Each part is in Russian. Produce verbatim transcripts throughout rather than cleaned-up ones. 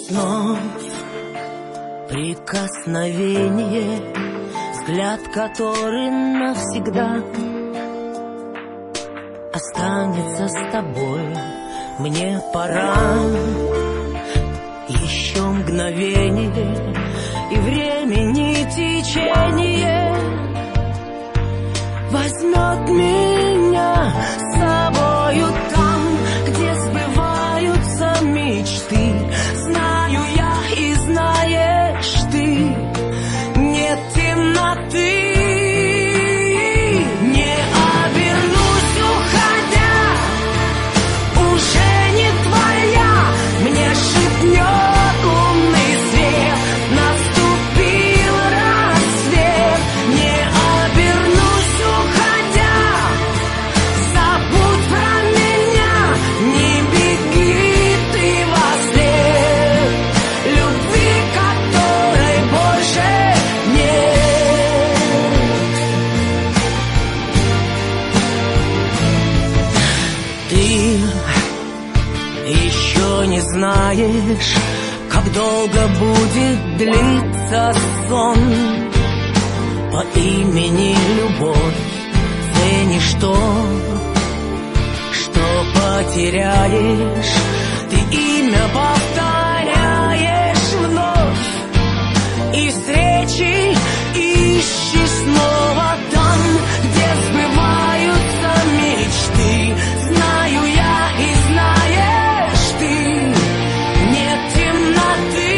Снов прикосновение, взгляд, который навсегда останется с тобой. Мне пора, еще мгновение, и времени течение возьмет меня с собою там, где сбываются мечты. Знаю я и знаешь ты, нет темноты. Не обернусь, уходя, уже не твоя. Мне шепнет лунный свет, наступил рассвет. Не обернусь, уходя, забудь про меня, не беги ты во след любви, которой больше нет. Ты еще не знаешь, как долго будет длиться сон по имени любовь. Ценишь то, что потеряешь, ты имя повторяешь вновь, и встречи ищешь снова там, где сбываются мечты. Знаю я и знаешь ты, нет темноты.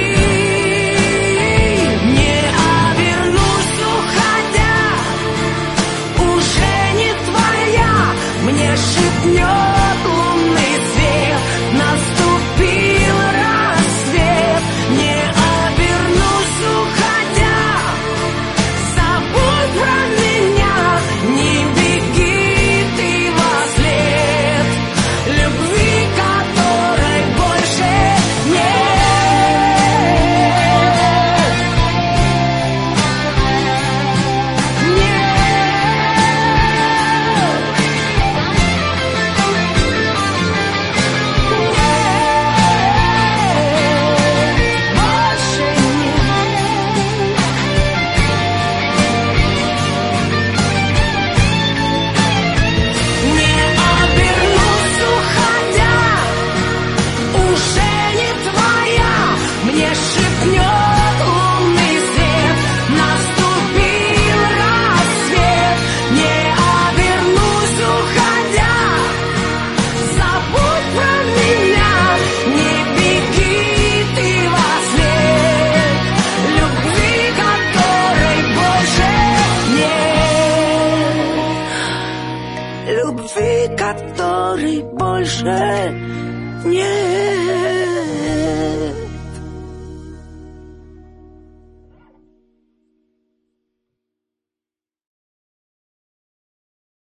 Не обернусь, уходя, уже не твоя. Мне шепнет лунный свет, наступил рассвет. Не обернусь, уходя, забудь про меня, не беги ты во след любви, которой больше нет. Не обернусь, уходя, уже не твоя. Мне шепнет лунный свет, наступил рассвет. Не обернусь, уходя, забудь про меня, не беги ты во след любви, которой больше нет. Любви, которой больше нет.